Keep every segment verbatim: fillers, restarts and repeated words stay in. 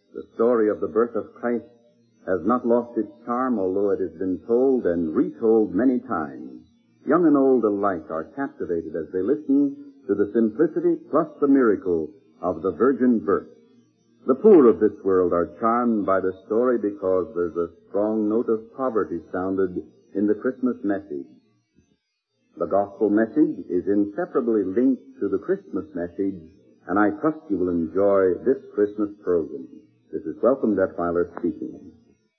The story of the birth of Christ has not lost its charm, although it has been told and retold many times. Young and old alike are captivated as they listen to the simplicity plus the miracle of the virgin birth. The poor of this world are charmed by the story because there's a strong note of poverty sounded in the Christmas message. The gospel message is inseparably linked to the Christmas message, and I trust you will enjoy this Christmas program. This is Welcome Detweiler speaking.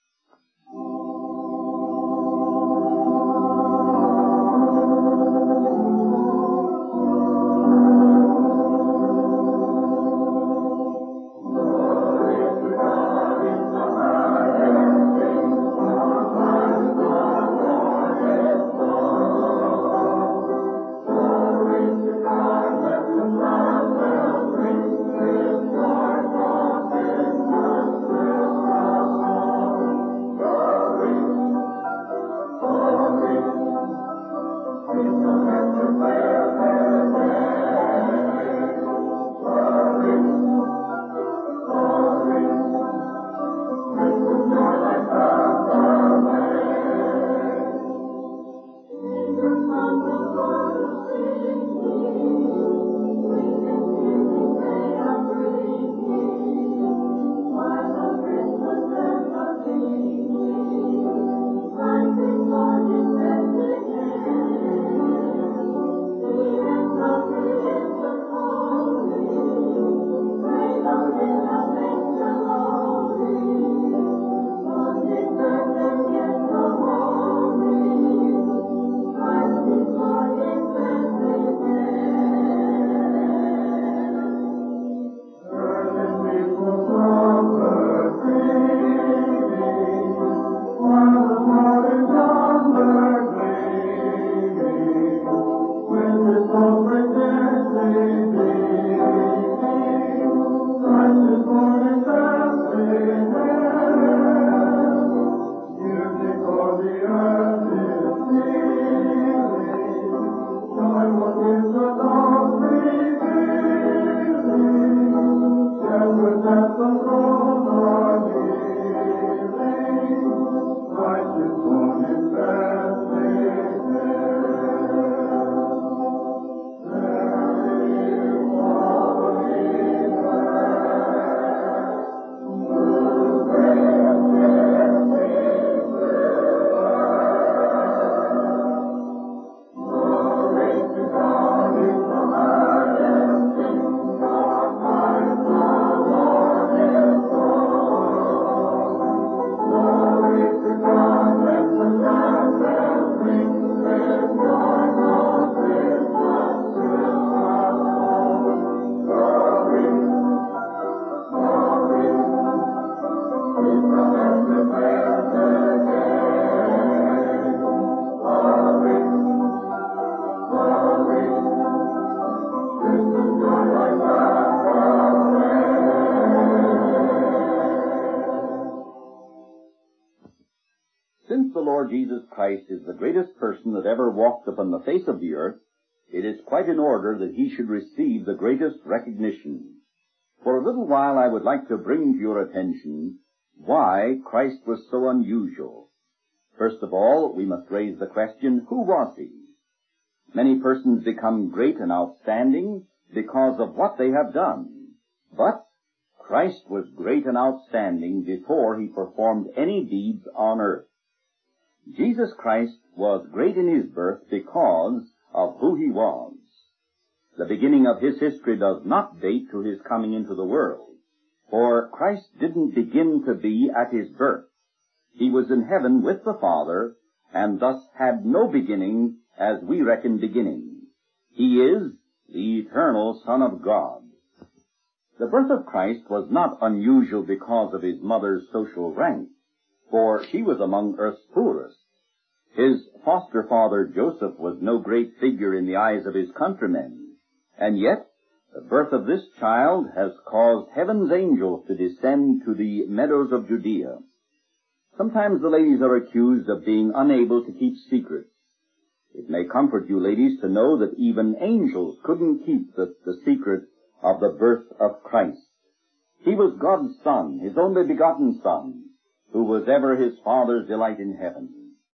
Since the Lord Jesus Christ is the greatest person that ever walked upon the face of the earth, it is quite in order that he should receive the greatest recognition. For a little while I would like to bring to your attention why Christ was so unusual. First of all, we must raise the question, who was he? Many persons become great and outstanding because of what they have done. But Christ was great and outstanding before he performed any deeds on earth. Jesus Christ was great in his birth because of who he was. The beginning of his history does not date to his coming into the world, for Christ didn't begin to be at his birth. He was in heaven with the Father, and thus had no beginning as we reckon beginning. He is the eternal Son of God. The birth of Christ was not unusual because of his mother's social rank, for she was among earth's poorest. His foster father Joseph was no great figure in the eyes of his countrymen, and yet the birth of this child has caused heaven's angels to descend to the meadows of Judea. Sometimes the ladies are accused of being unable to keep secrets. It may comfort you ladies to know that even angels couldn't keep the, the secret of the birth of Christ. He was God's Son, His only begotten Son, who was ever His Father's delight in heaven.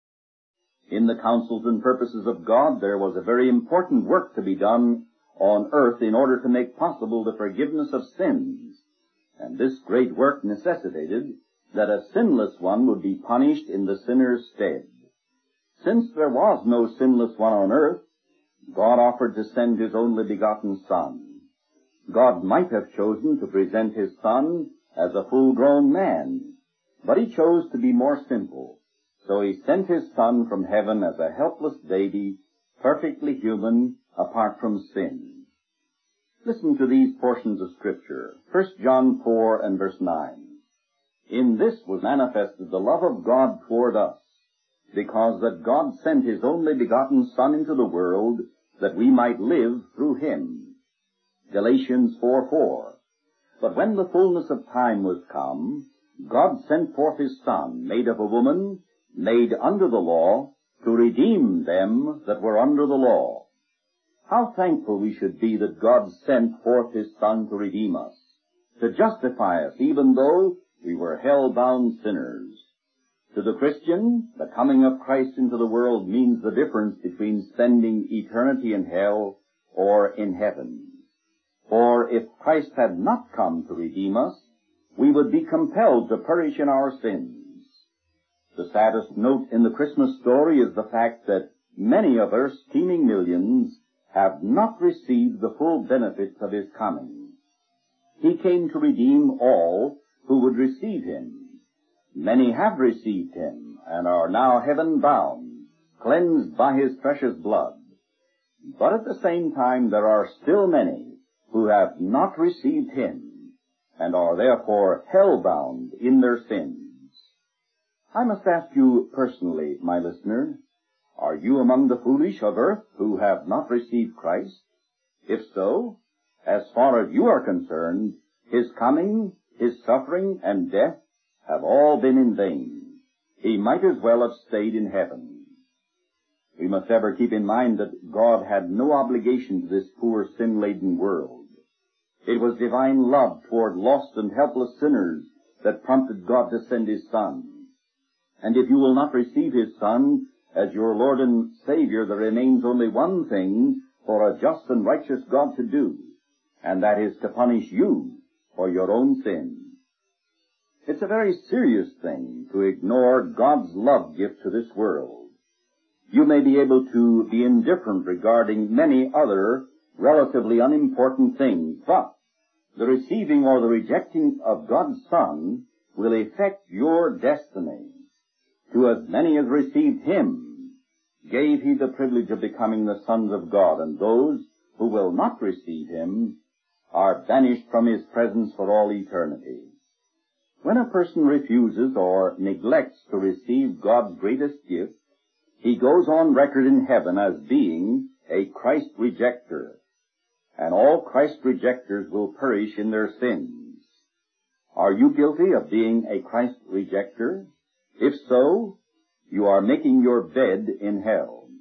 In the counsels and purposes of God, there was a very important work to be done on earth in order to make possible the forgiveness of sins. And this great work necessitated that a sinless one would be punished in the sinner's stead. Since there was no sinless one on earth, God offered to send His only begotten Son. God might have chosen to present His Son as a full-grown man, but He chose to be more simple. So He sent His Son from heaven as a helpless baby, perfectly human, apart from sin. Listen to these portions of Scripture. First John four and verse nine. In this was manifested the love of God toward us, because that God sent His only begotten Son into the world, that we might live through Him. Galatians four four. But when the fullness of time was come, God sent forth His Son, made of a woman, made under the law, to redeem them that were under the law. How thankful we should be that God sent forth His Son to redeem us, to justify us, even though we were hell-bound sinners. To the Christian, the coming of Christ into the world means the difference between spending eternity in hell or in heaven. For if Christ had not come to redeem us, we would be compelled to perish in our sins. The saddest note in the Christmas story is the fact that many of Earth's teeming millions have not received the full benefits of His coming. He came to redeem all who would receive Him. Many have received Him and are now heaven-bound, cleansed by His precious blood. But at the same time, there are still many who have not received Him and are therefore hell-bound in their sins. I must ask you personally, my listener, are you among the foolish of earth who have not received Christ? If so, as far as you are concerned, His coming, His suffering, and death have all been in vain. He might as well have stayed in heaven. We must ever keep in mind that God had no obligation to this poor sin-laden world. It was divine love toward lost and helpless sinners that prompted God to send His Son. And if you will not receive His Son as your Lord and Savior, there remains only one thing for a just and righteous God to do, and that is to punish you for your own sins. It's a very serious thing to ignore God's love gift to this world. You may be able to be indifferent regarding many other relatively unimportant things, but the receiving or the rejecting of God's Son will affect your destiny. To as many as received Him, gave He the privilege of becoming the sons of God, and those who will not receive Him are banished from His presence for all eternity. When a person refuses or neglects to receive God's greatest gift, he goes on record in heaven as being a Christ rejecter, and all Christ rejecters will perish in their sins. Are you guilty of being a Christ rejecter? If so, you are making your bed in hell.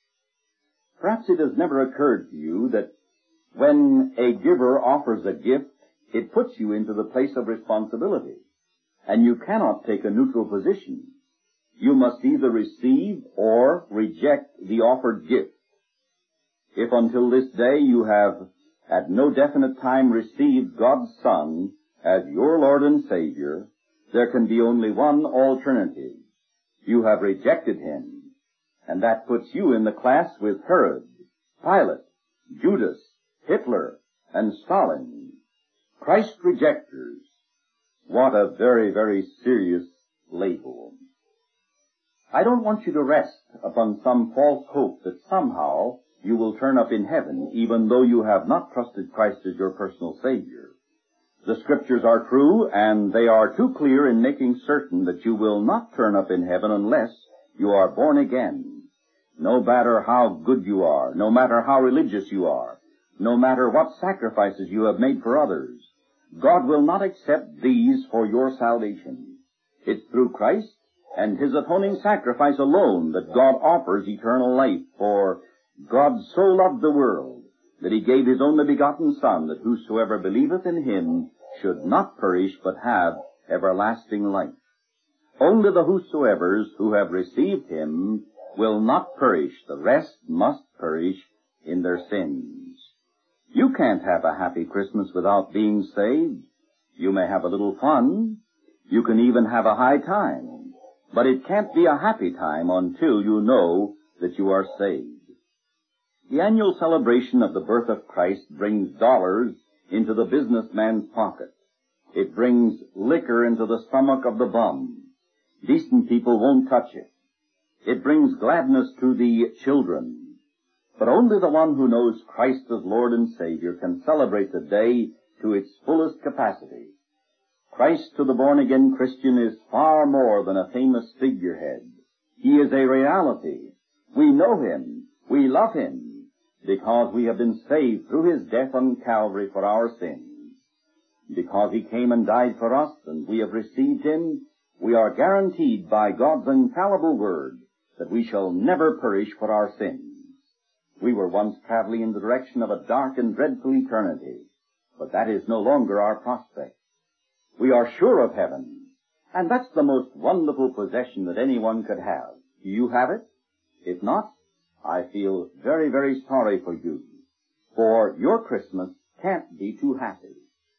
Perhaps it has never occurred to you that when a giver offers a gift, it puts you into the place of responsibility, and you cannot take a neutral position. You must either receive or reject the offered gift. If until this day you have at no definite time received God's Son as your Lord and Savior, there can be only one alternative. You have rejected Him, and that puts you in the class with Herod, Pilate, Judas, Hitler, and Stalin. Christ rejecters. What a very, very serious label. I don't want you to rest upon some false hope that somehow you will turn up in heaven, even though you have not trusted Christ as your personal Savior. The Scriptures are true, and they are too clear in making certain that you will not turn up in heaven unless you are born again. No matter how good you are, no matter how religious you are, no matter what sacrifices you have made for others, God will not accept these for your salvation. It's through Christ and His atoning sacrifice alone that God offers eternal life, for God so loved the world that He gave His only begotten Son, that whosoever believeth in Him should not perish but have everlasting life. Only the whosoevers who have received him will not perish. The rest must perish in their sins. You can't have a happy Christmas without being saved. You may have a little fun. You can even have a high time. But it can't be a happy time until you know that you are saved. The annual celebration of the birth of Christ brings dollars into the businessman's pocket. It brings liquor into the stomach of the bum. Decent people won't touch it. It brings gladness to the children. But only the one who knows Christ as Lord and Savior can celebrate the day to its fullest capacity. Christ to the born-again Christian is far more than a famous figurehead. He is a reality. We know him. We love him because we have been saved through his death on Calvary for our sins. Because he came and died for us and we have received him, we are guaranteed by God's infallible word that we shall never perish for our sins. We were once traveling in the direction of a dark and dreadful eternity, but that is no longer our prospect. We are sure of heaven, and that's the most wonderful possession that anyone could have. Do you have it? If not, I feel very, very sorry for you, for your Christmas can't be too happy.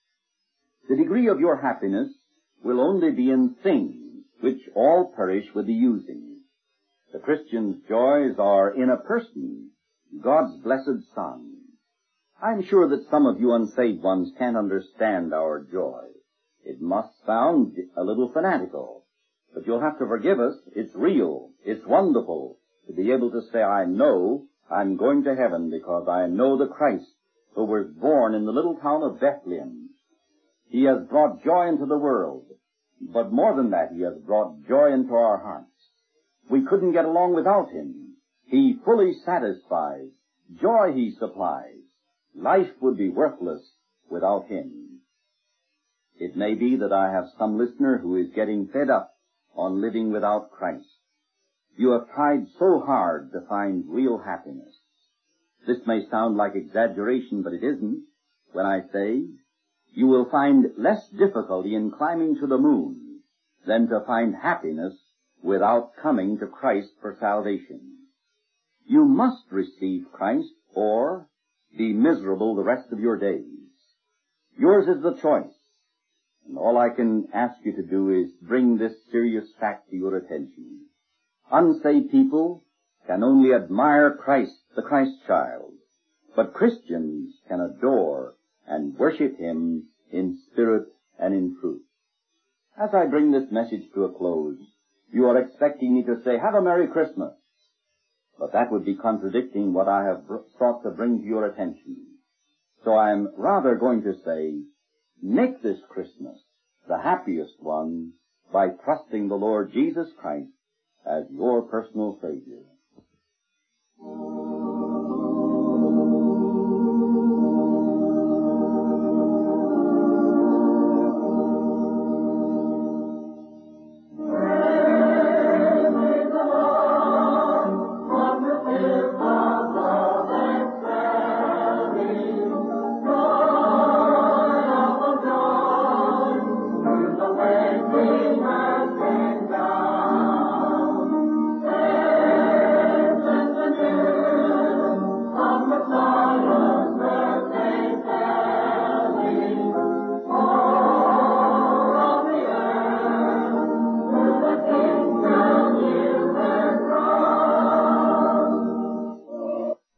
The degree of your happiness will only be in things which all perish with the using. The Christian's joys are in a person, God's blessed Son. I'm sure that some of you unsaved ones can't understand our joy. It must sound a little fanatical, but you'll have to forgive us. It's real. It's wonderful to be able to say, I know I'm going to heaven because I know the Christ who was born in the little town of Bethlehem. He has brought joy into the world, but more than that, he has brought joy into our hearts. We couldn't get along without him. He fully satisfies. Joy he supplies. Life would be worthless without him. It may be that I have some listener who is getting fed up on living without Christ. You have tried so hard to find real happiness. This may sound like exaggeration, but it isn't, when I say you will find less difficulty in climbing to the moon than to find happiness without coming to Christ for salvation. You must receive Christ or be miserable the rest of your days. Yours is the choice, and all I can ask you to do is bring this serious fact to your attention. Unsaved people can only admire Christ, the Christ child, but Christians can adore and worship him in spirit and in truth. As I bring this message to a close, you are expecting me to say, have a Merry Christmas. But that would be contradicting what I have sought to bring to your attention. So I am rather going to say, make this Christmas the happiest one by trusting the Lord Jesus Christ as your personal Savior.